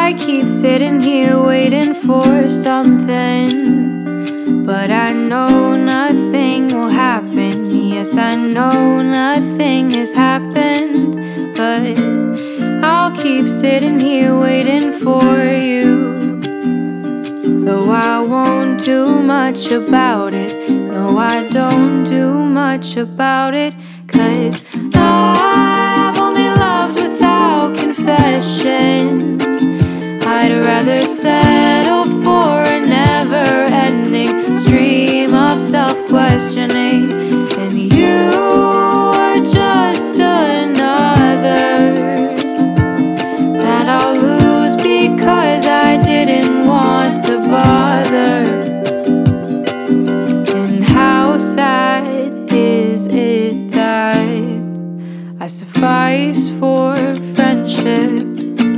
I keep sitting here waiting for something, but I know nothing will happen. Yes, I know nothing has happened, but I'll keep sitting here waiting for you. Though I won't do much about it, no, I don't do much about it, 'cause I've only loved without confession. I'd rather say